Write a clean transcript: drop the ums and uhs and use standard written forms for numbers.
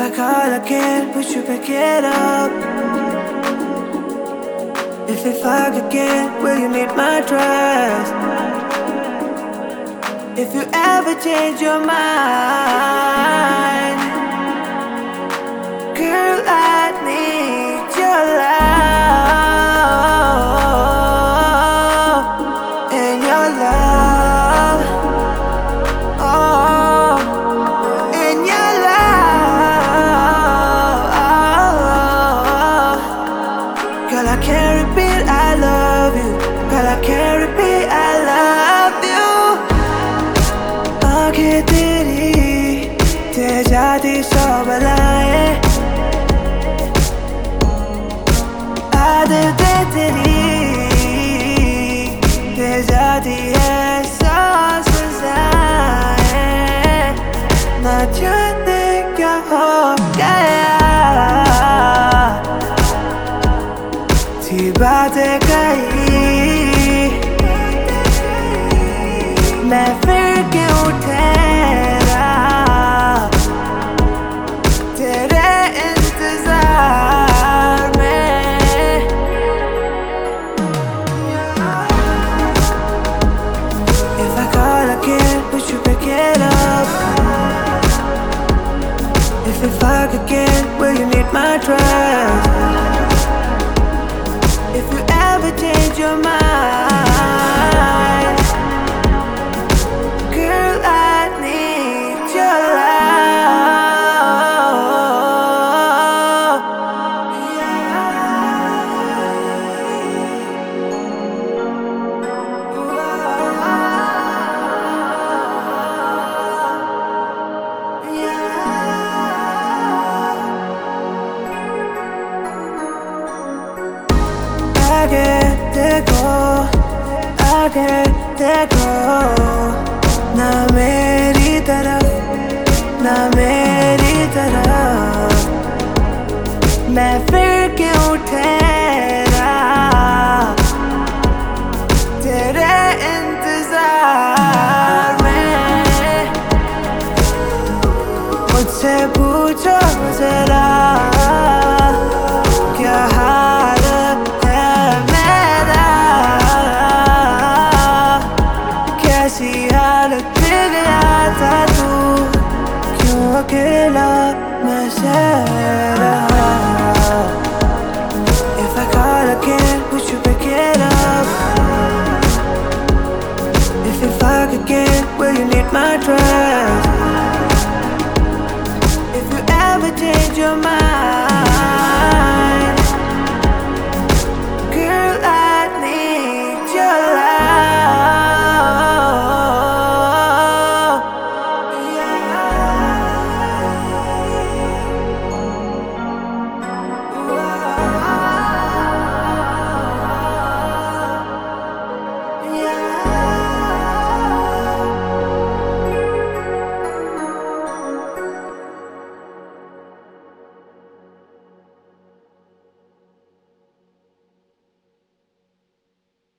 I call again, would you pick it up? If we fuck again, will you need my trust? If you ever change your mind, girl, I need your love and your love, oh, and your love. Girl, I can't repeat I love you. Girl, I can't repeat I love you. आगे तेरी तेजाती सौ बलाएं, आदतें तेरी तेजाती है सौ सजाएं। ना जाने क्या हो गया, थी बातें कही, मैं फिर क्यों ठहरा तेरे इंतजार में। If I call again, would you pick it up? If we fuck again, will you need my trust? If you ever change your mind, girl, I need your love. आगे देखो, ना मेरी तरफ, ना मेरी तरफ, मैं फिर क्यों ठहरा तेरे इंतजार में। मुझसे पूछो जरा क्या हाल है मेरा, कैसी हालत में गया था तू, क्यों अकेला मैं रहा। If I call again, would you pick it up? If we fuck again, will you need my trust?